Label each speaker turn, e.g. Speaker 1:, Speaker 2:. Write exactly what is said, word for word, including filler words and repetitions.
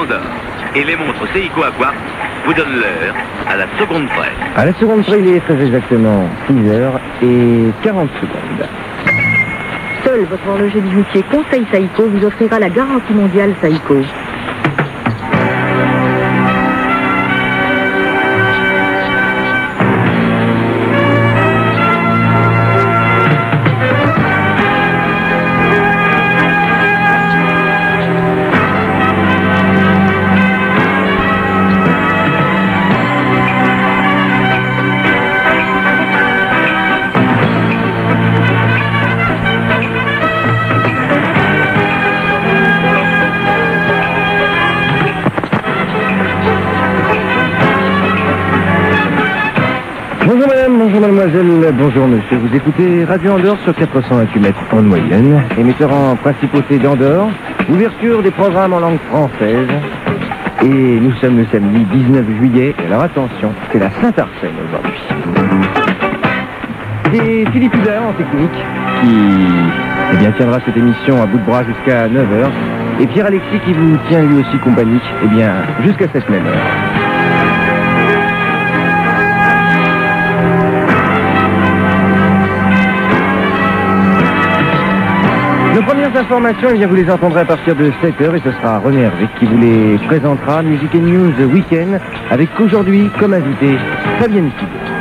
Speaker 1: d'Andorre. Et les montres Seiko Aqua vous donnent l'heure à la seconde près.
Speaker 2: À la seconde près, il est très exactement six heures et quarante secondes.
Speaker 3: Seul votre horloger bijoutier Conseil Seiko vous offrira la garantie mondiale Seiko.
Speaker 2: Bonjour madame, bonjour mademoiselle, bonjour monsieur. Vous écoutez Radio Andorre sur quatre cent vingt-huit mètres en moyenne, émetteur en principauté d'Andorre, ouverture des programmes en langue française. Et nous sommes le samedi dix-neuf juillet. Et alors attention, c'est la Saint-Arsène aujourd'hui. C'est Philippe Hubert en technique qui eh bien, tiendra cette émission à bout de bras jusqu'à neuf heures. Et Pierre-Alexis qui vous tient lui aussi compagnie eh bien, jusqu'à cette même heure. Nos premières informations, eh bien, vous les entendrez à partir de sept heures et ce sera René Hervé qui vous les présentera. Music and News Weekend avec aujourd'hui comme invité Fabienne Thibault.